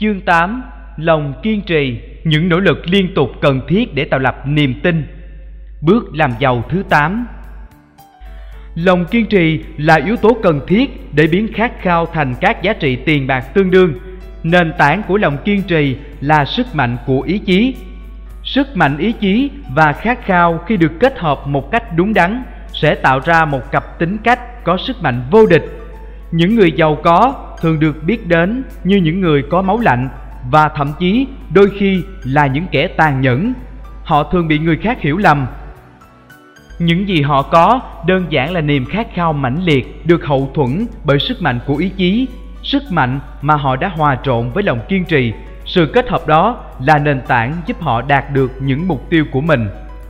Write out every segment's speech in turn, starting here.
Chương 8. Lòng kiên trì, những nỗ lực liên tục cần thiết để tạo lập niềm tin. Bước làm giàu thứ 8. Lòng kiên trì là yếu tố cần thiết để biến khát khao thành các giá trị tiền bạc tương đương. Nền tảng của lòng kiên trì là sức mạnh của ý chí. Sức mạnh ý chí và khát khao khi được kết hợp một cách đúng đắn sẽ tạo ra một cặp tính cách có sức mạnh vô địch. Những người giàu có thường được biết đến như những người có máu lạnh và thậm chí đôi khi là những kẻ tàn nhẫn. Họ thường bị người khác hiểu lầm. Những gì họ có đơn giản là niềm khát khao mãnh liệt được hậu thuẫn bởi sức mạnh của ý chí, sức mạnh mà họ đã hòa trộn với lòng kiên trì. Sự kết hợp đó là nền tảng giúp họ đạt được những mục tiêu của mình.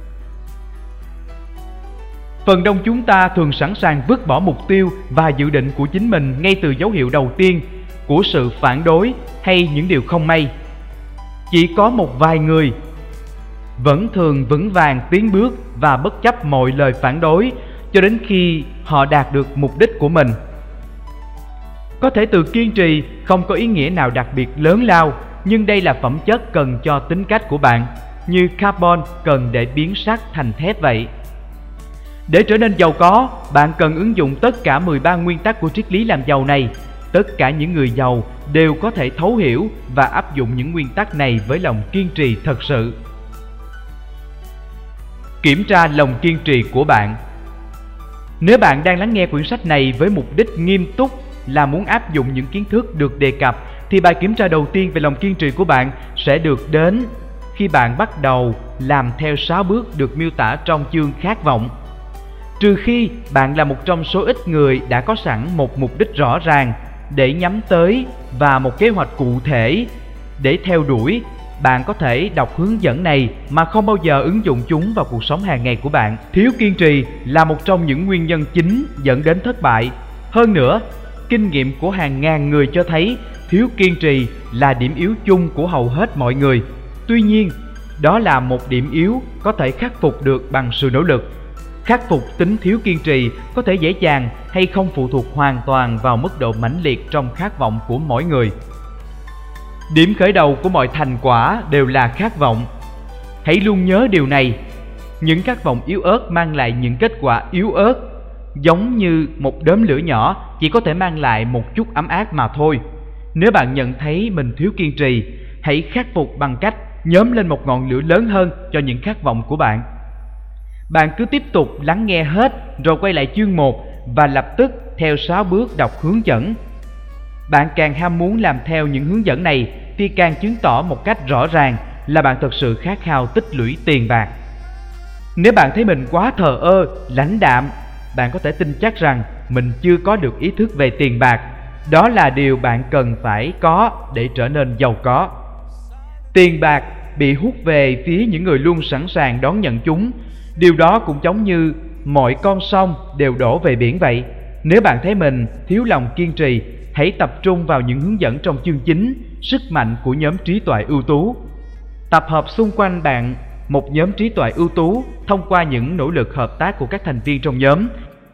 Phần đông chúng ta thường sẵn sàng vứt bỏ mục tiêu và dự định của chính mình ngay từ dấu hiệu đầu tiên của sự phản đối hay những điều không may. Chỉ có một vài người vẫn thường vững vàng tiến bước và bất chấp mọi lời phản đối cho đến khi họ đạt được mục đích của mình. Có thể từ kiên trì không có ý nghĩa nào đặc biệt lớn lao, nhưng đây là phẩm chất cần cho tính cách của bạn, như carbon cần để biến sắt thành thép vậy. Để trở nên giàu có, bạn cần ứng dụng tất cả 13 nguyên tắc của triết lý làm giàu này. Tất cả những người giàu đều có thể thấu hiểu và áp dụng những nguyên tắc này với lòng kiên trì thật sự. Kiểm tra lòng kiên trì của bạn. Nếu bạn đang lắng nghe quyển sách này với mục đích nghiêm túc là muốn áp dụng những kiến thức được đề cập, thì bài kiểm tra đầu tiên về lòng kiên trì của bạn sẽ được đến khi bạn bắt đầu làm theo 6 bước được miêu tả trong chương khát vọng. Trừ khi bạn là một trong số ít người đã có sẵn một mục đích rõ ràng để nhắm tới và một kế hoạch cụ thể để theo đuổi, bạn có thể đọc hướng dẫn này mà không bao giờ ứng dụng chúng vào cuộc sống hàng ngày của bạn. Thiếu kiên trì là một trong những nguyên nhân chính dẫn đến thất bại. Hơn nữa, kinh nghiệm của hàng ngàn người cho thấy thiếu kiên trì là điểm yếu chung của hầu hết mọi người. Tuy nhiên, đó là một điểm yếu có thể khắc phục được bằng sự nỗ lực. Khắc phục tính thiếu kiên trì có thể dễ dàng hay không phụ thuộc hoàn toàn vào mức độ mãnh liệt trong khát vọng của mỗi người. Điểm khởi đầu của mọi thành quả đều là khát vọng. Hãy luôn nhớ điều này. Những khát vọng yếu ớt mang lại những kết quả yếu ớt, giống như một đốm lửa nhỏ chỉ có thể mang lại một chút ấm áp mà thôi. Nếu bạn nhận thấy mình thiếu kiên trì, hãy khắc phục bằng cách nhóm lên một ngọn lửa lớn hơn cho những khát vọng của bạn. Bạn cứ tiếp tục lắng nghe hết rồi quay lại chương 1 và lập tức theo 6 bước đọc hướng dẫn. Bạn càng ham muốn làm theo những hướng dẫn này thì càng chứng tỏ một cách rõ ràng là bạn thực sự khát khao tích lũy tiền bạc. Nếu bạn thấy mình quá thờ ơ, lãnh đạm, bạn có thể tin chắc rằng mình chưa có được ý thức về tiền bạc. Đó là điều bạn cần phải có để trở nên giàu có. Tiền bạc bị hút về phía những người luôn sẵn sàng đón nhận chúng. Điều đó cũng giống như mọi con sông đều đổ về biển vậy. Nếu bạn thấy mình thiếu lòng kiên trì, hãy tập trung vào những hướng dẫn trong chương 9, sức mạnh của nhóm trí tuệ ưu tú. Tập hợp xung quanh bạn một nhóm trí tuệ ưu tú thông qua những nỗ lực hợp tác của các thành viên trong nhóm.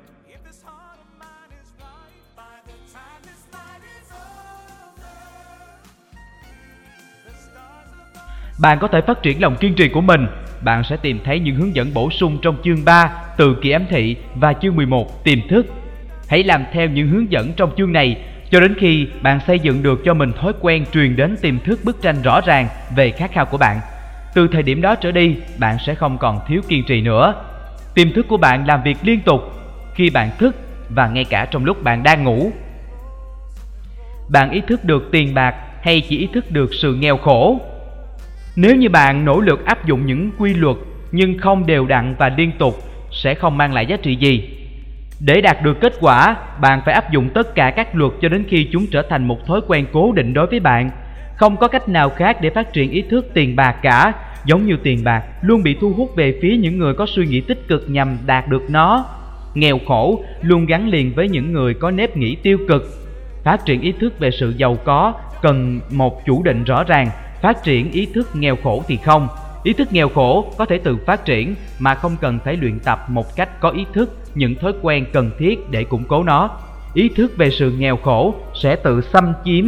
Bạn có thể phát triển lòng kiên trì của mình. Bạn sẽ tìm thấy những hướng dẫn bổ sung trong chương 3 từ kỳ ám thị và chương 11 tiềm thức. Hãy làm theo những hướng dẫn trong chương này cho đến khi bạn xây dựng được cho mình thói quen truyền đến tiềm thức bức tranh rõ ràng về khát khao của bạn. Từ thời điểm đó trở đi, bạn sẽ không còn thiếu kiên trì nữa. Tiềm thức của bạn làm việc liên tục khi bạn thức và ngay cả trong lúc bạn đang ngủ. Bạn ý thức được tiền bạc hay chỉ ý thức được sự nghèo khổ? Nếu như bạn nỗ lực áp dụng những quy luật nhưng không đều đặn và liên tục, sẽ không mang lại giá trị gì. Để đạt được kết quả, bạn phải áp dụng tất cả các luật cho đến khi chúng trở thành một thói quen cố định đối với bạn. Không có cách nào khác để phát triển ý thức tiền bạc cả. Giống như tiền bạc luôn bị thu hút về phía những người có suy nghĩ tích cực nhằm đạt được nó. Nghèo khổ luôn gắn liền với những người có nếp nghĩ tiêu cực. Phát triển ý thức về sự giàu có cần một chủ định rõ ràng. Phát triển ý thức nghèo khổ thì không. Ý thức nghèo khổ có thể tự phát triển mà không cần phải luyện tập một cách có ý thức những thói quen cần thiết để củng cố nó. Ý thức về sự nghèo khổ sẽ tự xâm chiếm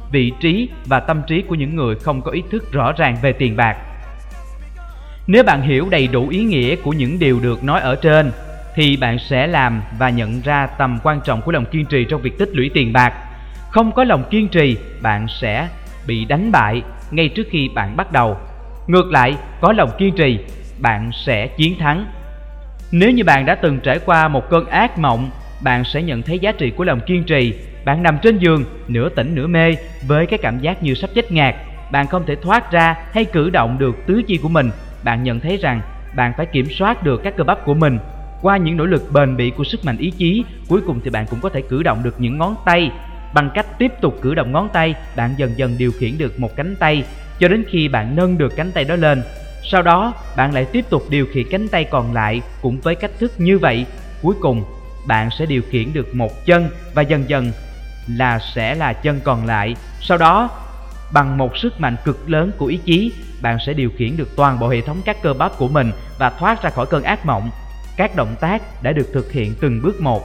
vị trí và tâm trí của những người không có ý thức rõ ràng về tiền bạc. Nếu bạn hiểu đầy đủ ý nghĩa của những điều được nói ở trên, thì bạn sẽ làm và nhận ra tầm quan trọng của lòng kiên trì trong việc tích lũy tiền bạc. Không có lòng kiên trì, bạn sẽ bị đánh bại ngay trước khi bạn bắt đầu. Ngược lại, có lòng kiên trì, bạn sẽ chiến thắng. Nếu như bạn đã từng trải qua một cơn ác mộng, bạn sẽ nhận thấy giá trị của lòng kiên trì. Bạn nằm trên giường, nửa tỉnh nửa mê, với cái cảm giác như sắp chết ngạt. Bạn không thể thoát ra hay cử động được tứ chi của mình. Bạn nhận thấy rằng bạn phải kiểm soát được các cơ bắp của mình. Qua những nỗ lực bền bỉ của sức mạnh ý chí, cuối cùng thì bạn cũng có thể cử động được những ngón tay. Bằng cách tiếp tục cử động ngón tay, bạn dần dần điều khiển được một cánh tay, cho đến khi bạn nâng được cánh tay đó lên. Sau đó, bạn lại tiếp tục điều khiển cánh tay còn lại cũng với cách thức như vậy. Cuối cùng, bạn sẽ điều khiển được một chân và dần dần sẽ là chân còn lại. Sau đó, bằng một sức mạnh cực lớn của ý chí, bạn sẽ điều khiển được toàn bộ hệ thống các cơ bắp của mình và thoát ra khỏi cơn ác mộng. Các động tác đã được thực hiện từng bước một.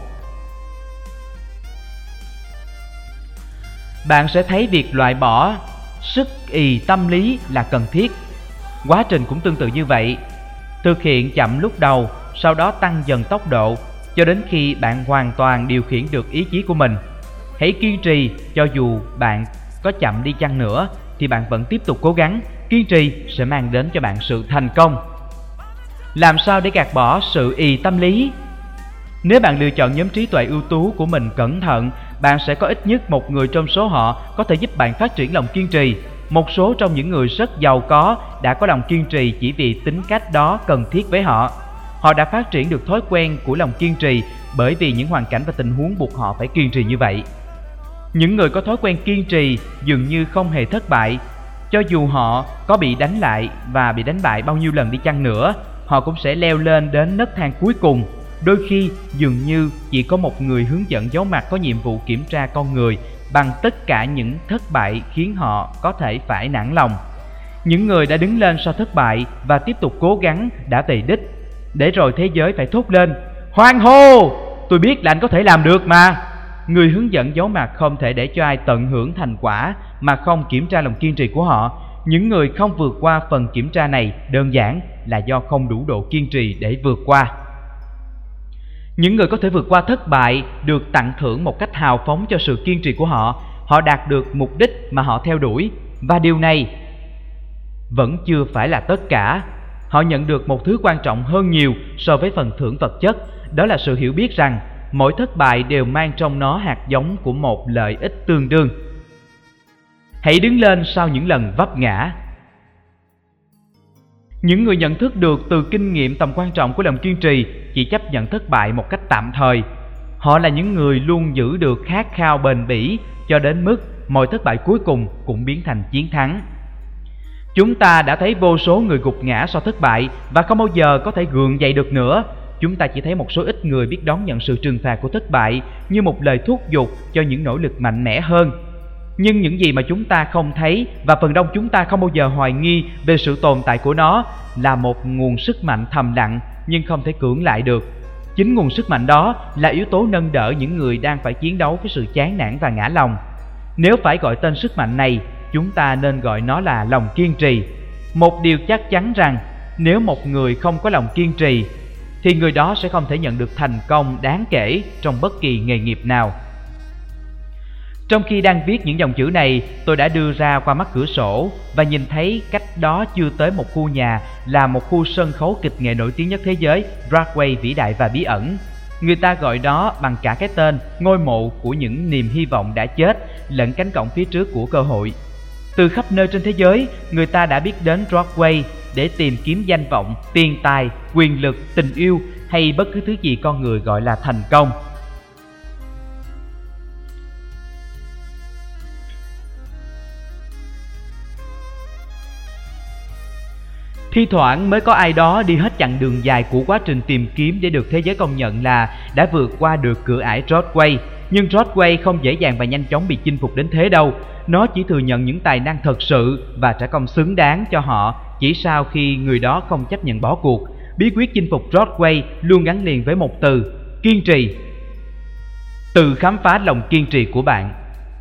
Bạn sẽ thấy việc loại bỏ sức ì tâm lý là cần thiết. Quá trình cũng tương tự như vậy. Thực hiện chậm lúc đầu, sau đó tăng dần tốc độ cho đến khi bạn hoàn toàn điều khiển được ý chí của mình. Hãy kiên trì, cho dù bạn có chậm đi chăng nữa thì bạn vẫn tiếp tục cố gắng. Kiên trì sẽ mang đến cho bạn sự thành công. Làm sao để gạt bỏ sự ì tâm lý? Nếu bạn lựa chọn nhóm trí tuệ ưu tú của mình cẩn thận, bạn sẽ có ít nhất một người trong số họ có thể giúp bạn phát triển lòng kiên trì. Một số trong những người rất giàu có đã có lòng kiên trì chỉ vì tính cách đó cần thiết với họ. Họ đã phát triển được thói quen của lòng kiên trì bởi vì những hoàn cảnh và tình huống buộc họ phải kiên trì như vậy. Những người có thói quen kiên trì dường như không hề thất bại. Cho dù họ có bị đánh lại và bị đánh bại bao nhiêu lần đi chăng nữa, họ cũng sẽ leo lên đến nấc thang cuối cùng. Đôi khi dường như chỉ có một người hướng dẫn giấu mặt có nhiệm vụ kiểm tra con người bằng tất cả những thất bại khiến họ có thể phải nản lòng. Những người đã đứng lên sau thất bại và tiếp tục cố gắng đã về đích, để rồi thế giới phải thốt lên: hoan hô, tôi biết là anh có thể làm được mà. Người hướng dẫn giấu mặt không thể để cho ai tận hưởng thành quả mà không kiểm tra lòng kiên trì của họ. Những người không vượt qua phần kiểm tra này đơn giản là do không đủ độ kiên trì để vượt qua. Những người có thể vượt qua thất bại được tặng thưởng một cách hào phóng cho sự kiên trì của họ. Họ đạt được mục đích mà họ theo đuổi. Và điều này vẫn chưa phải là tất cả. Họ nhận được một thứ quan trọng hơn nhiều so với phần thưởng vật chất. Đó là sự hiểu biết rằng mỗi thất bại đều mang trong nó hạt giống của một lợi ích tương đương. Hãy đứng lên sau những lần vấp ngã. Những người nhận thức được từ kinh nghiệm tầm quan trọng của lòng kiên trì chỉ chấp nhận thất bại một cách tạm thời. Họ là những người luôn giữ được khát khao bền bỉ cho đến mức mọi thất bại cuối cùng cũng biến thành chiến thắng. Chúng ta đã thấy vô số người gục ngã sau thất bại và không bao giờ có thể gượng dậy được nữa. Chúng ta chỉ thấy một số ít người biết đón nhận sự trừng phạt của thất bại như một lời thúc giục cho những nỗ lực mạnh mẽ hơn. Nhưng những gì mà chúng ta không thấy và phần đông chúng ta không bao giờ hoài nghi về sự tồn tại của nó là một nguồn sức mạnh thầm lặng nhưng không thể cưỡng lại được. Chính nguồn sức mạnh đó là yếu tố nâng đỡ những người đang phải chiến đấu với sự chán nản và ngã lòng. Nếu phải gọi tên sức mạnh này, chúng ta nên gọi nó là lòng kiên trì. Một điều chắc chắn rằng nếu một người không có lòng kiên trì thì người đó sẽ không thể nhận được thành công đáng kể trong bất kỳ nghề nghiệp nào. Trong khi đang viết những dòng chữ này, tôi đã đưa ra qua mắt cửa sổ và nhìn thấy cách đó chưa tới một khu nhà là một khu sân khấu kịch nghệ nổi tiếng nhất thế giới, Broadway vĩ đại và bí ẩn. Người ta gọi đó bằng cả cái tên ngôi mộ của những niềm hy vọng đã chết lẫn cánh cổng phía trước của cơ hội. Từ khắp nơi trên thế giới, người ta đã biết đến Broadway để tìm kiếm danh vọng, tiền tài, quyền lực, tình yêu hay bất cứ thứ gì con người gọi là thành công. Thi thoảng mới có ai đó đi hết chặng đường dài của quá trình tìm kiếm để được thế giới công nhận là đã vượt qua được cửa ải Broadway. Nhưng Broadway không dễ dàng và nhanh chóng bị chinh phục đến thế đâu. Nó chỉ thừa nhận những tài năng thật sự và trả công xứng đáng cho họ chỉ sau khi người đó không chấp nhận bỏ cuộc. Bí quyết chinh phục Broadway luôn gắn liền với một từ: kiên trì. Tự khám phá lòng kiên trì của bạn.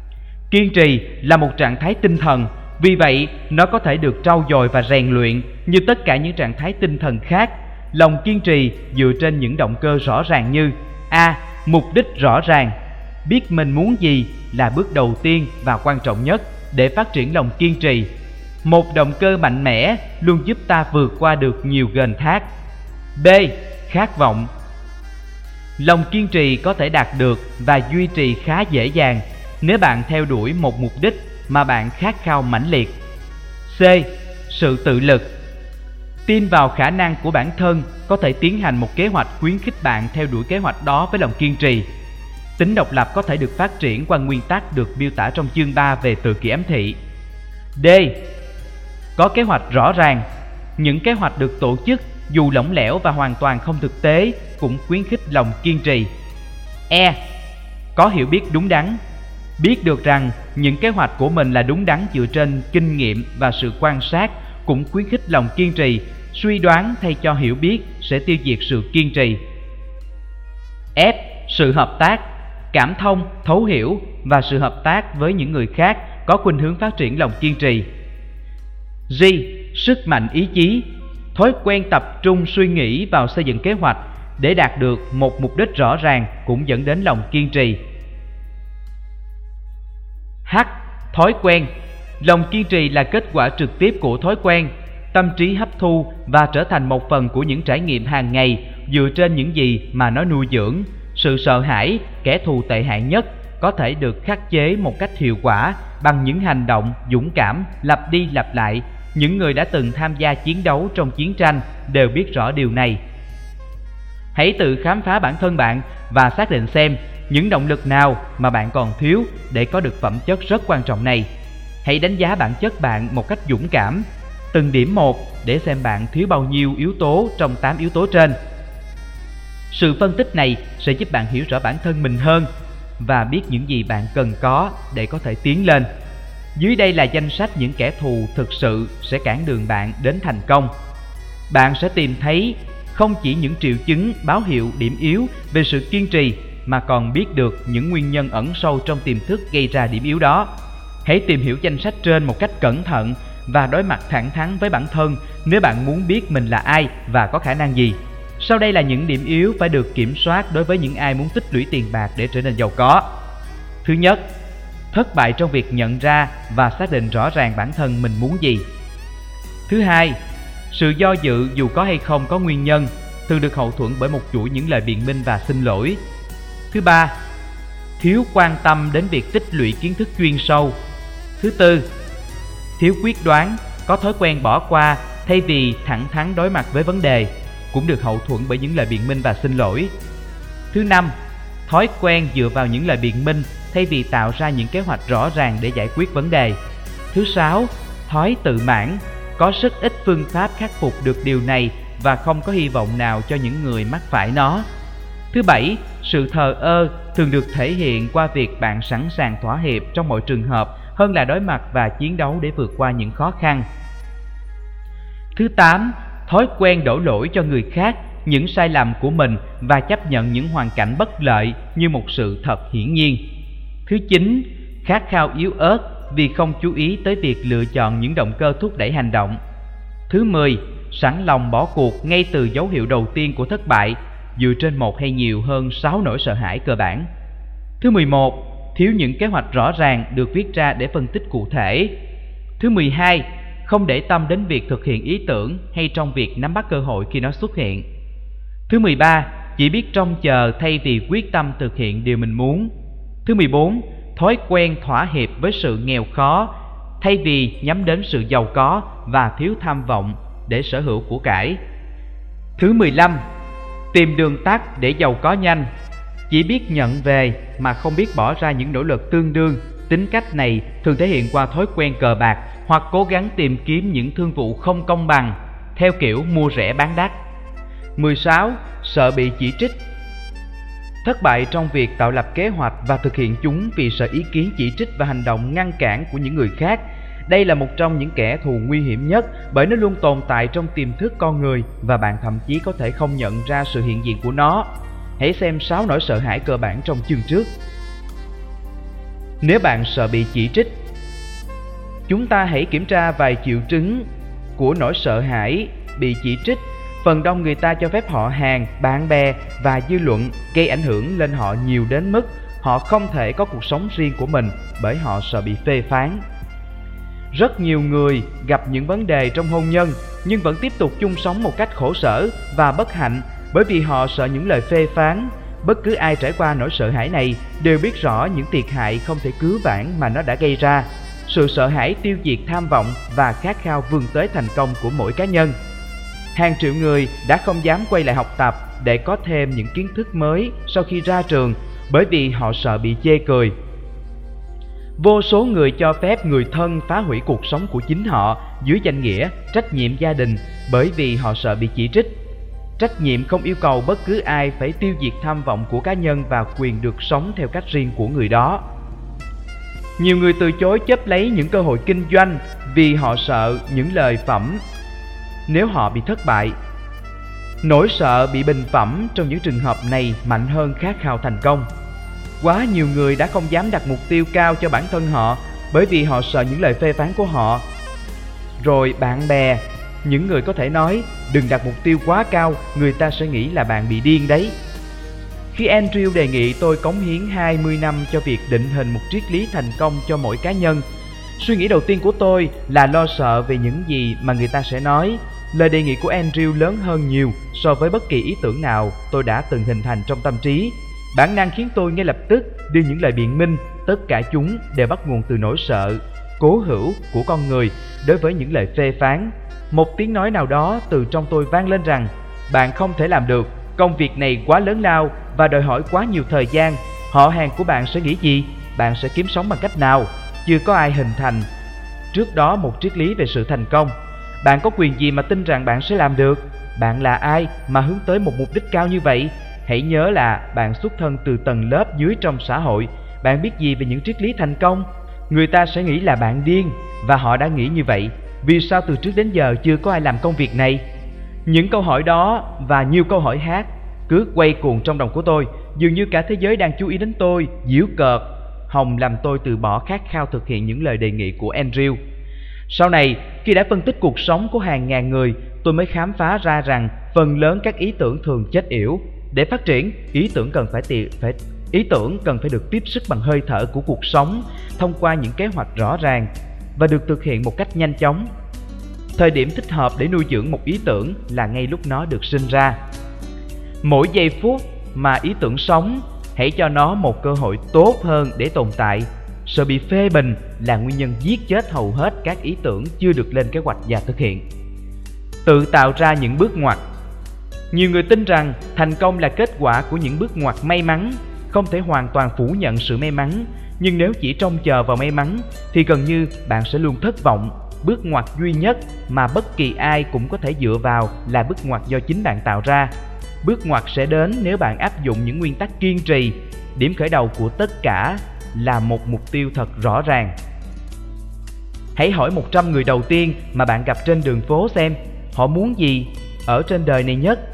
Kiên trì là một trạng thái tinh thần, vì vậy nó có thể được trau dồi và rèn luyện như tất cả những trạng thái tinh thần khác. Lòng kiên trì dựa trên những động cơ rõ ràng như: A. Mục đích rõ ràng. Biết mình muốn gì là bước đầu tiên và quan trọng nhất để phát triển lòng kiên trì. Một động cơ mạnh mẽ luôn giúp ta vượt qua được nhiều ghềnh thác. B. Khát vọng. Lòng kiên trì có thể đạt được và duy trì khá dễ dàng nếu bạn theo đuổi một mục đích mà bạn khát khao mãnh liệt. C. Sự tự lực. Tin vào khả năng của bản thân có thể tiến hành một kế hoạch khuyến khích bạn theo đuổi kế hoạch đó với lòng kiên trì. Tính độc lập có thể được phát triển qua nguyên tắc được miêu tả trong chương 3 về tự kỷ ám thị. D. Có kế hoạch rõ ràng. Những kế hoạch được tổ chức dù lỏng lẻo và hoàn toàn không thực tế cũng khuyến khích lòng kiên trì. E. Có hiểu biết đúng đắn. Biết được rằng những kế hoạch của mình là đúng đắn dựa trên kinh nghiệm và sự quan sát cũng khuyến khích lòng kiên trì. Suy đoán thay cho hiểu biết sẽ tiêu diệt sự kiên trì. F. Sự hợp tác. Cảm thông, thấu hiểu và sự hợp tác với những người khác có khuynh hướng phát triển lòng kiên trì. G. Sức mạnh ý chí. Thói quen tập trung suy nghĩ vào xây dựng kế hoạch để đạt được một mục đích rõ ràng cũng dẫn đến lòng kiên trì. H. Thói quen. Lòng kiên trì là kết quả trực tiếp của thói quen. Tâm trí hấp thu và trở thành một phần của những trải nghiệm hàng ngày dựa trên những gì mà nó nuôi dưỡng. Sự sợ hãi, kẻ thù tệ hại nhất, có thể được khắc chế một cách hiệu quả bằng những hành động dũng cảm lặp đi lặp lại. Những người đã từng tham gia chiến đấu trong chiến tranh đều biết rõ điều này. Hãy tự khám phá bản thân bạn và xác định xem những động lực nào mà bạn còn thiếu để có được phẩm chất rất quan trọng này. Hãy đánh giá bản chất bạn một cách dũng cảm, từng điểm một để xem bạn thiếu bao nhiêu yếu tố trong 8 yếu tố trên. Sự phân tích này sẽ giúp bạn hiểu rõ bản thân mình hơn và biết những gì bạn cần có để có thể tiến lên. Dưới đây là danh sách những kẻ thù thực sự sẽ cản đường bạn đến thành công. Bạn sẽ tìm thấy không chỉ những triệu chứng báo hiệu điểm yếu về sự kiên trì mà còn biết được những nguyên nhân ẩn sâu trong tiềm thức gây ra điểm yếu đó. Hãy tìm hiểu danh sách trên một cách cẩn thận và đối mặt thẳng thắn với bản thân nếu bạn muốn biết mình là ai và có khả năng gì. Sau đây là những điểm yếu phải được kiểm soát đối với những ai muốn tích lũy tiền bạc để trở nên giàu có. Thứ nhất, thất bại trong việc nhận ra và xác định rõ ràng bản thân mình muốn gì. Thứ hai, sự do dự dù có hay không có nguyên nhân thường được hậu thuẫn bởi một chuỗi những lời biện minh và xin lỗi. Thứ ba, thiếu quan tâm đến việc tích lũy kiến thức chuyên sâu. Thứ tư, thiếu quyết đoán, có thói quen bỏ qua thay vì thẳng thắn đối mặt với vấn đề, cũng được hậu thuẫn bởi những lời biện minh và xin lỗi. Thứ năm, thói quen dựa vào những lời biện minh thay vì tạo ra những kế hoạch rõ ràng để giải quyết vấn đề. Thứ sáu, thói tự mãn, có rất ít phương pháp khắc phục được điều này và không có hy vọng nào cho những người mắc phải nó. Thứ bảy, sự thờ ơ thường được thể hiện qua việc bạn sẵn sàng thỏa hiệp trong mọi trường hợp hơn là đối mặt và chiến đấu để vượt qua những khó khăn. Thứ tám, thói quen đổ lỗi cho người khác những sai lầm của mình và chấp nhận những hoàn cảnh bất lợi như một sự thật hiển nhiên. Thứ chín, khát khao yếu ớt vì không chú ý tới việc lựa chọn những động cơ thúc đẩy hành động. Thứ 10, sẵn lòng bỏ cuộc ngay từ dấu hiệu đầu tiên của thất bại dựa trên một hay nhiều hơn 6 nỗi sợ hãi cơ bản. Thứ 11, thiếu những kế hoạch rõ ràng được viết ra để phân tích cụ thể. Thứ 12, không để tâm đến việc thực hiện ý tưởng hay trong việc nắm bắt cơ hội khi nó xuất hiện. Thứ 13, chỉ biết trông chờ thay vì quyết tâm thực hiện điều mình muốn. Thứ 14, thói quen thỏa hiệp với sự nghèo khó thay vì nhắm đến sự giàu có và thiếu tham vọng để sở hữu của cải. Thứ 15, tìm đường tắt để giàu có nhanh, chỉ biết nhận về mà không biết bỏ ra những nỗ lực tương đương. Tính cách này thường thể hiện qua thói quen cờ bạc hoặc cố gắng tìm kiếm những thương vụ không công bằng theo kiểu mua rẻ bán đắt. 16. Sợ bị chỉ trích, thất bại trong việc tạo lập kế hoạch và thực hiện chúng vì sợ ý kiến chỉ trích và hành động ngăn cản của những người khác. Đây là một trong những kẻ thù nguy hiểm nhất bởi nó luôn tồn tại trong tiềm thức con người và bạn thậm chí có thể không nhận ra sự hiện diện của nó. Hãy xem 6 nỗi sợ hãi cơ bản trong chương trước. nếu bạn sợ bị chỉ trích. Chúng ta hãy kiểm tra vài triệu chứng của nỗi sợ hãi bị chỉ trích. Phần đông người ta cho phép họ hàng, bạn bè và dư luận gây ảnh hưởng lên họ nhiều đến mức họ không thể có cuộc sống riêng của mình bởi họ sợ bị phê phán. Rất nhiều người gặp những vấn đề trong hôn nhân nhưng vẫn tiếp tục chung sống một cách khổ sở và bất hạnh bởi vì họ sợ những lời phê phán. Bất cứ ai trải qua nỗi sợ hãi này đều biết rõ những thiệt hại không thể cứu vãn mà nó đã gây ra. Sự sợ hãi tiêu diệt tham vọng và khát khao vươn tới thành công của mỗi cá nhân. Hàng triệu người đã không dám quay lại học tập để có thêm những kiến thức mới sau khi ra trường bởi vì họ sợ bị chê cười. Vô số người cho phép người thân phá hủy cuộc sống của chính họ dưới danh nghĩa trách nhiệm gia đình bởi vì họ sợ bị chỉ trích. Trách nhiệm không yêu cầu bất cứ ai phải tiêu diệt tham vọng của cá nhân và quyền được sống theo cách riêng của người đó. Nhiều người từ chối chấp lấy những cơ hội kinh doanh vì họ sợ những lời phẩm nếu họ bị thất bại. Nỗi sợ bị bình phẩm trong những trường hợp này mạnh hơn khát khao thành công. Quá nhiều người đã không dám đặt mục tiêu cao cho bản thân họ bởi vì họ sợ những lời phê phán của họ. Rồi bạn bè, những người có thể nói đừng đặt mục tiêu quá cao, người ta sẽ nghĩ là bạn bị điên đấy. Khi Andrew đề nghị tôi cống hiến 20 năm cho việc định hình một triết lý thành công cho mỗi cá nhân, suy nghĩ đầu tiên của tôi là lo sợ về những gì mà người ta sẽ nói. Lời đề nghị của Andrew lớn hơn nhiều so với bất kỳ ý tưởng nào tôi đã từng hình thành trong tâm trí. Bản năng khiến tôi ngay lập tức đưa những lời biện minh, tất cả chúng đều bắt nguồn từ nỗi sợ cố hữu của con người đối với những lời phê phán. Một tiếng nói nào đó từ trong tôi vang lên rằng bạn không thể làm được, công việc này quá lớn lao và đòi hỏi quá nhiều thời gian. Họ hàng của bạn sẽ nghĩ gì? Bạn sẽ kiếm sống bằng cách nào? Chưa có ai hình thành trước đó một triết lý về sự thành công. Bạn có quyền gì mà tin rằng bạn sẽ làm được? Bạn là ai mà hướng tới một mục đích cao như vậy? Hãy nhớ là bạn xuất thân từ tầng lớp dưới trong xã hội. Bạn biết gì về những triết lý thành công? Người ta sẽ nghĩ là bạn điên, và họ đã nghĩ như vậy. Vì sao từ trước đến giờ chưa có ai làm công việc này? Những câu hỏi đó và nhiều câu hỏi khác cứ quay cuồng trong đầu của tôi. Dường như cả thế giới đang chú ý đến tôi, giễu cợt, hòng làm tôi từ bỏ khát khao thực hiện những lời đề nghị của Andrew. Sau này, khi đã phân tích cuộc sống của hàng ngàn người, tôi mới khám phá ra rằng phần lớn các ý tưởng thường chết yểu. Để phát triển, ý tưởng cần phải được tiếp sức bằng hơi thở của cuộc sống thông qua những kế hoạch rõ ràng và được thực hiện một cách nhanh chóng. Thời điểm thích hợp để nuôi dưỡng một ý tưởng là ngay lúc nó được sinh ra. Mỗi giây phút mà ý tưởng sống, hãy cho nó một cơ hội tốt hơn để tồn tại. Sợ bị phê bình là nguyên nhân giết chết hầu hết các ý tưởng chưa được lên kế hoạch và thực hiện. Tự tạo ra những bước ngoặt. Nhiều người tin rằng thành công là kết quả của những bước ngoặt may mắn, không thể hoàn toàn phủ nhận sự may mắn, nhưng nếu chỉ trông chờ vào may mắn thì gần như bạn sẽ luôn thất vọng. Bước ngoặt duy nhất mà bất kỳ ai cũng có thể dựa vào là bước ngoặt do chính bạn tạo ra. Bước ngoặt sẽ đến nếu bạn áp dụng những nguyên tắc kiên trì. Điểm khởi đầu của tất cả là một mục tiêu thật rõ ràng. Hãy hỏi 100 người đầu tiên mà bạn gặp trên đường phố xem họ muốn gì ở trên đời này nhất.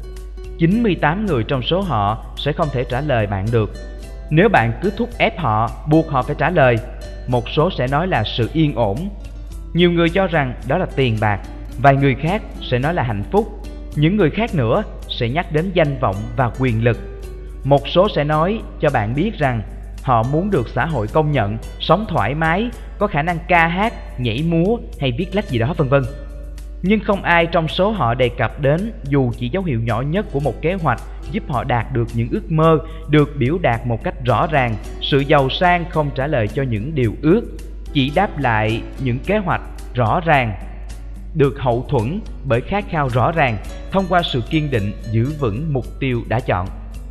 98 người trong số họ sẽ không thể trả lời bạn được. Nếu bạn cứ thúc ép họ, buộc họ phải trả lời, một số sẽ nói là sự yên ổn. Nhiều người cho rằng đó là tiền bạc, vài người khác sẽ nói là hạnh phúc. Những người khác nữa sẽ nhắc đến danh vọng và quyền lực. Một số sẽ nói cho bạn biết rằng họ muốn được xã hội công nhận, sống thoải mái, có khả năng ca hát, nhảy múa hay viết lách gì đó vân vân. Nhưng không ai trong số họ đề cập đến dù chỉ dấu hiệu nhỏ nhất của một kế hoạch giúp họ đạt được những ước mơ được biểu đạt một cách rõ ràng. Sự giàu sang không trả lời cho những điều ước, chỉ đáp lại những kế hoạch rõ ràng, được hậu thuẫn bởi khát khao rõ ràng thông qua sự kiên định giữ vững mục tiêu đã chọn.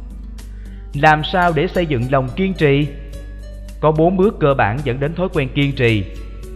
Làm sao để xây dựng lòng kiên trì? Có 4 bước cơ bản dẫn đến thói quen kiên trì.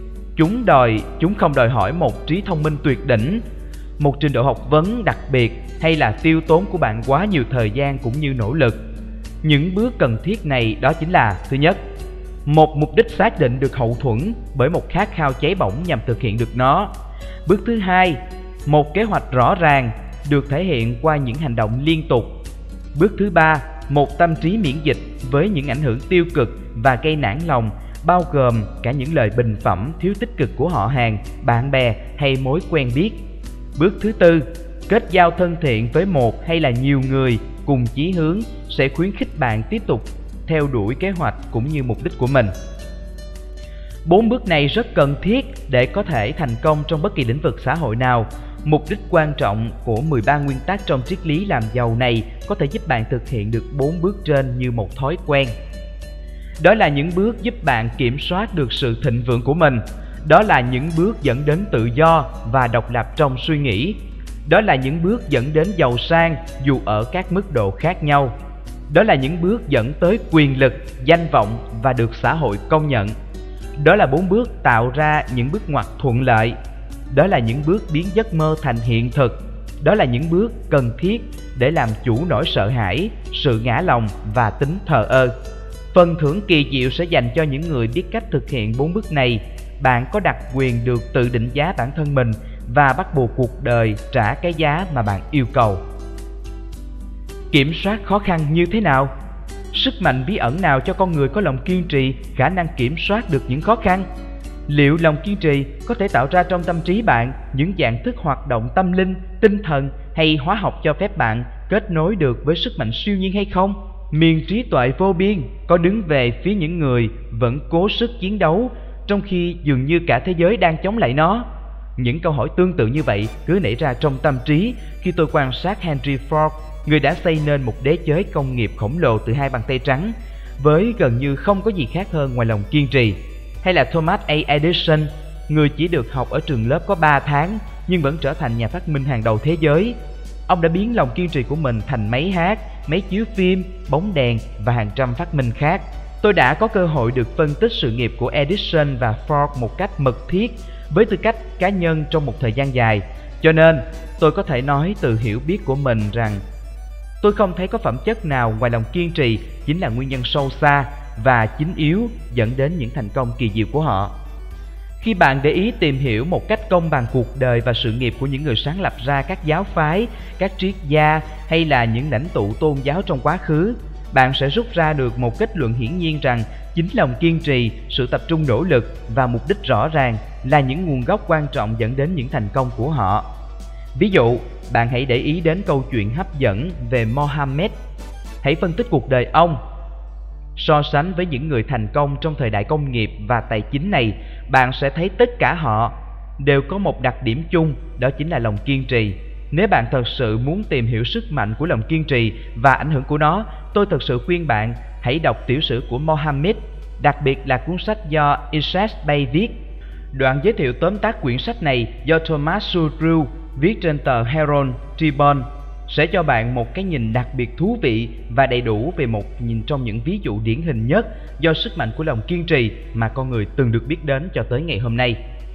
Chúng không đòi hỏi một trí thông minh tuyệt đỉnh, một trình độ học vấn đặc biệt hay là tiêu tốn của bạn quá nhiều thời gian cũng như nỗ lực. Những bước cần thiết này đó chính là: thứ nhất, một mục đích xác định được hậu thuẫn bởi một khát khao cháy bỏng nhằm thực hiện được nó. Bước thứ hai, một kế hoạch rõ ràng được thể hiện qua những hành động liên tục. Bước thứ ba, một tâm trí miễn dịch với những ảnh hưởng tiêu cực và gây nản lòng, bao gồm cả những lời bình phẩm thiếu tích cực của họ hàng, bạn bè hay mối quen biết. Bước thứ tư, kết giao thân thiện với một hay là nhiều người cùng chí hướng sẽ khuyến khích bạn tiếp tục theo đuổi kế hoạch cũng như mục đích của mình. 4 bước này rất cần thiết để có thể thành công trong bất kỳ lĩnh vực xã hội nào. Mục đích quan trọng của 13 nguyên tắc trong triết lý làm giàu này có thể giúp bạn thực hiện được 4 bước trên như một thói quen. Đó là những bước giúp bạn kiểm soát được sự thịnh vượng của mình. Đó là những bước dẫn đến tự do và độc lập trong suy nghĩ. Đó là những bước dẫn đến giàu sang dù ở các mức độ khác nhau. Đó là những bước dẫn tới quyền lực, danh vọng và được xã hội công nhận. Đó là 4 bước tạo ra những bước ngoặt thuận lợi. Đó là những bước biến giấc mơ thành hiện thực. Đó là những bước cần thiết để làm chủ nỗi sợ hãi, sự ngã lòng và tính thờ ơ. Phần thưởng kỳ diệu sẽ dành cho những người biết cách thực hiện 4 bước này. Bạn có đặc quyền được tự định giá bản thân mình và bắt buộc cuộc đời trả cái giá mà bạn yêu cầu. Kiểm soát khó khăn như thế nào? Sức mạnh bí ẩn nào cho con người có lòng kiên trì, khả năng kiểm soát được những khó khăn? Liệu lòng kiên trì có thể tạo ra trong tâm trí bạn những dạng thức hoạt động tâm linh, tinh thần hay hóa học cho phép bạn kết nối được với sức mạnh siêu nhiên hay không? Miền trí tuệ vô biên có đứng về phía những người vẫn cố sức chiến đấu trong khi dường như cả thế giới đang chống lại nó? Những câu hỏi tương tự như vậy cứ nảy ra trong tâm trí khi tôi quan sát Henry Ford, người đã xây nên một đế chế công nghiệp khổng lồ từ 2 bàn tay trắng, với gần như không có gì khác hơn ngoài lòng kiên trì. Hay là Thomas A. Edison, người chỉ được học ở trường lớp có 3 tháng nhưng vẫn trở thành nhà phát minh hàng đầu thế giới. Ông đã biến lòng kiên trì của mình thành máy hát, máy chiếu phim, bóng đèn và hàng trăm phát minh khác. Tôi đã có cơ hội được phân tích sự nghiệp của Edison và Ford một cách mật thiết với tư cách cá nhân trong một thời gian dài. Cho nên, tôi có thể nói từ hiểu biết của mình rằng tôi không thấy có phẩm chất nào ngoài lòng kiên trì chính là nguyên nhân sâu xa và chính yếu dẫn đến những thành công kỳ diệu của họ. Khi bạn để ý tìm hiểu một cách công bằng cuộc đời và sự nghiệp của những người sáng lập ra các giáo phái, các triết gia hay là những lãnh tụ tôn giáo trong quá khứ, bạn sẽ rút ra được một kết luận hiển nhiên rằng chính lòng kiên trì, sự tập trung nỗ lực và mục đích rõ ràng là những nguồn gốc quan trọng dẫn đến những thành công của họ. Ví dụ, bạn hãy để ý đến câu chuyện hấp dẫn về Mohammed. Hãy phân tích cuộc đời ông. So sánh với những người thành công trong thời đại công nghiệp và tài chính này, bạn sẽ thấy tất cả họ đều có một đặc điểm chung, đó chính là lòng kiên trì. Nếu bạn thật sự muốn tìm hiểu sức mạnh của lòng kiên trì và ảnh hưởng của nó, tôi thật sự khuyên bạn hãy đọc tiểu sử của Mohammed, đặc biệt là cuốn sách do Ishaq Bey viết. Đoạn giới thiệu tóm tắt quyển sách này do Thomas Sowell viết trên tờ Herald Tribune sẽ cho bạn một cái nhìn đặc biệt thú vị và đầy đủ về một nhìn trong những ví dụ điển hình nhất do sức mạnh của lòng kiên trì mà con người từng được biết đến cho tới ngày hôm nay.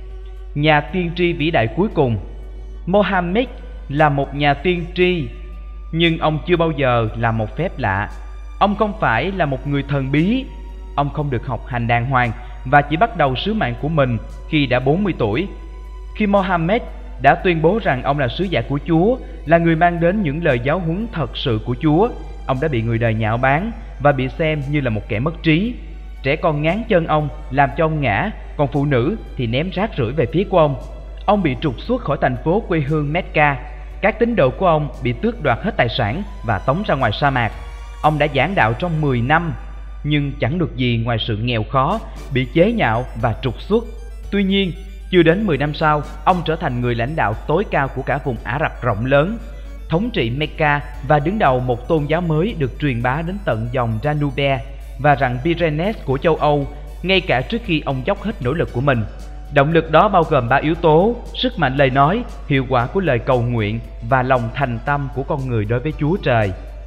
Nhà tiên tri vĩ đại cuối cùng. Mohammed là một nhà tiên tri, nhưng ông chưa bao giờ làm một phép lạ. Ông không phải là một người thần bí. Ông không được học hành đàng hoàng và chỉ bắt đầu sứ mạng của mình khi đã 40 tuổi. Khi Mohammed đã tuyên bố rằng ông là sứ giả của Chúa, là người mang đến những lời giáo huấn thật sự của Chúa, ông đã bị người đời nhạo báng và bị xem như là một kẻ mất trí. Trẻ con ngáng chân ông làm cho ông ngã, còn phụ nữ thì ném rác rưởi về phía của ông. Ông bị trục xuất khỏi thành phố quê hương Mecca. Các tín đồ của ông bị tước đoạt hết tài sản và tống ra ngoài sa mạc. Ông đã giảng đạo trong 10 năm nhưng chẳng được gì ngoài sự nghèo khó, bị chế nhạo và trục xuất. Tuy nhiên, chưa đến 10 năm sau, ông trở thành người lãnh đạo tối cao của cả vùng Ả Rập rộng lớn, thống trị Mecca và đứng đầu một tôn giáo mới được truyền bá đến tận dòng Danube và rằng Pyrenees của châu Âu, ngay cả trước khi ông dốc hết nỗ lực của mình. Động lực đó bao gồm 3 yếu tố: sức mạnh lời nói, hiệu quả của lời cầu nguyện và lòng thành tâm của con người đối với Chúa Trời.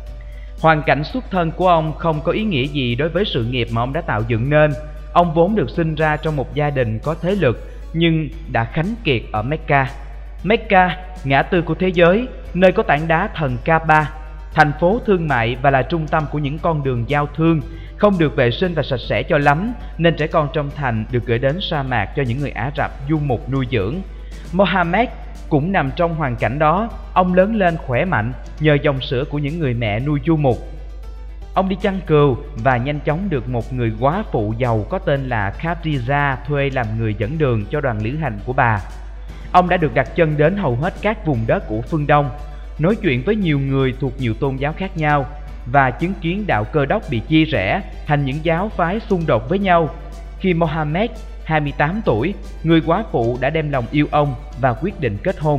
Hoàn cảnh xuất thân của ông không có ý nghĩa gì đối với sự nghiệp mà ông đã tạo dựng nên. Ông vốn được sinh ra trong một gia đình có thế lực nhưng đã khánh kiệt ở Mecca. Mecca, ngã tư của thế giới, nơi có tảng đá thần Kaaba, thành phố thương mại và là trung tâm của những con đường giao thương, không được vệ sinh và sạch sẽ cho lắm, nên trẻ con trong thành được gửi đến sa mạc cho những người Ả Rập du mục nuôi dưỡng. Mohammed cũng nằm trong hoàn cảnh đó. Ông lớn lên khỏe mạnh nhờ dòng sữa của những người mẹ nuôi du mục. Ông đi chăn cừu và nhanh chóng được một người góa phụ giàu có tên là Khadija thuê làm người dẫn đường cho đoàn lữ hành của bà. Ông đã được đặt chân đến hầu hết các vùng đất của phương Đông, nói chuyện với nhiều người thuộc nhiều tôn giáo khác nhau và chứng kiến đạo Cơ Đốc bị chia rẽ thành những giáo phái xung đột với nhau. Khi Mohammed 28 tuổi, người góa phụ đã đem lòng yêu ông và quyết định kết hôn.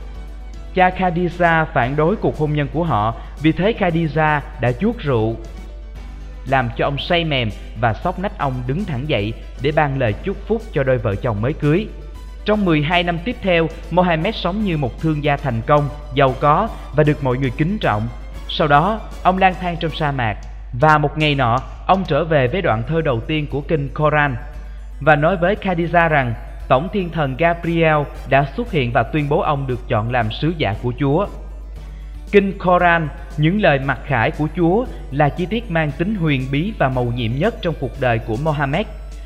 Cha Khadija phản đối cuộc hôn nhân của họ, vì thế Khadija đã chuốc rượu làm cho ông say mềm và xốc nách ông đứng thẳng dậy để ban lời chúc phúc cho đôi vợ chồng mới cưới. Trong 12 năm tiếp theo, Mohammed sống như một thương gia thành công, giàu có và được mọi người kính trọng. Sau đó, ông lang thang trong sa mạc và một ngày nọ, ông trở về với đoạn thơ đầu tiên của kinh Koran và nói với Khadija rằng Tổng Thiên Thần Gabriel đã xuất hiện và tuyên bố ông được chọn làm sứ giả của Chúa. Kinh Koran, những lời mặc khải của Chúa, là chi tiết mang tính huyền bí và mầu nhiệm nhất trong cuộc đời của Mohammed.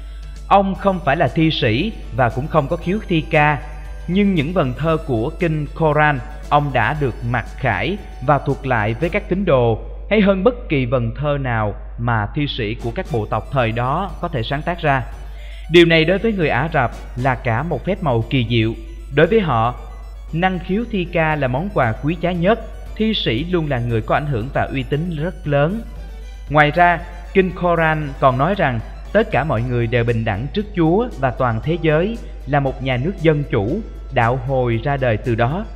Ông không phải là thi sĩ và cũng không có khiếu thi ca, nhưng những vần thơ của kinh Koran ông đã được mặc khải và thuật lại với các tín đồ, hay hơn bất kỳ vần thơ nào mà thi sĩ của các bộ tộc thời đó có thể sáng tác ra. Điều này đối với người Ả Rập là cả một phép màu kỳ diệu. Đối với họ, năng khiếu thi ca là món quà quý giá nhất. Thi sĩ luôn là người có ảnh hưởng và uy tín rất lớn. Ngoài ra, kinh Koran còn nói rằng tất cả mọi người đều bình đẳng trước Chúa và toàn thế giới là một nhà nước dân chủ, đạo hồi ra đời từ đó.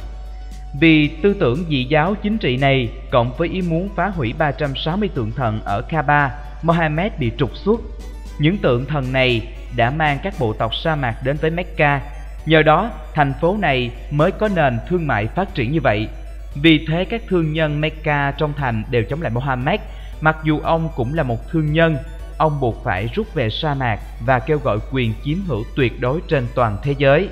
Vì tư tưởng dị giáo chính trị này, cộng với ý muốn phá hủy 360 tượng thần ở Kaaba, Mohammed bị trục xuất. Những tượng thần này đã mang các bộ tộc sa mạc đến với Mecca. Nhờ đó, thành phố này mới có nền thương mại phát triển như vậy. Vì thế các thương nhân Mecca trong thành đều chống lại Mohammed. Mặc dù ông cũng là một thương nhân, ông buộc phải rút về sa mạc và kêu gọi quyền chiếm hữu tuyệt đối trên toàn thế giới.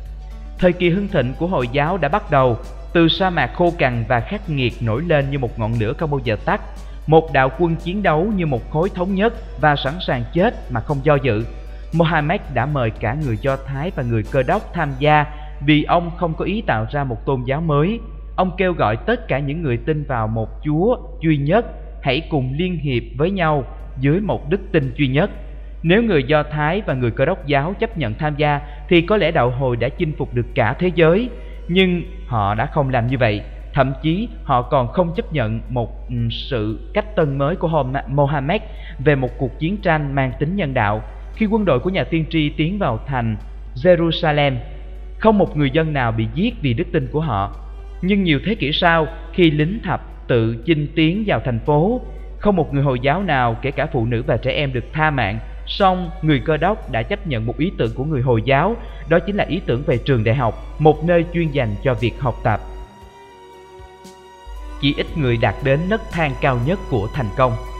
Thời kỳ hưng thịnh của Hồi giáo đã bắt đầu. Từ sa mạc khô cằn và khắc nghiệt nổi lên như một ngọn lửa không bao giờ tắt. Một đạo quân chiến đấu như một khối thống nhất và sẵn sàng chết mà không do dự. Mohammed đã mời cả người Do Thái và người Cơ Đốc tham gia vì ông không có ý tạo ra một tôn giáo mới. Ông kêu gọi tất cả những người tin vào một Chúa duy nhất hãy cùng liên hiệp với nhau dưới một đức tin duy nhất. Nếu người Do Thái và người Cơ Đốc giáo chấp nhận tham gia thì có lẽ đạo hồi đã chinh phục được cả thế giới. Nhưng họ đã không làm như vậy. Thậm chí họ còn không chấp nhận một sự cách tân mới của Mohammed về một cuộc chiến tranh mang tính nhân đạo. Khi quân đội của nhà tiên tri tiến vào thành Jerusalem, không một người dân nào bị giết vì đức tin của họ. Nhưng nhiều thế kỷ sau, khi lính thập tự chinh tiến vào thành phố, không một người Hồi giáo nào, kể cả phụ nữ và trẻ em, được tha mạng. Song người Cơ Đốc đã chấp nhận một ý tưởng của người Hồi giáo, đó chính là ý tưởng về trường đại học, một nơi chuyên dành cho việc học tập. Chỉ ít người đạt đến nấc thang cao nhất của thành công.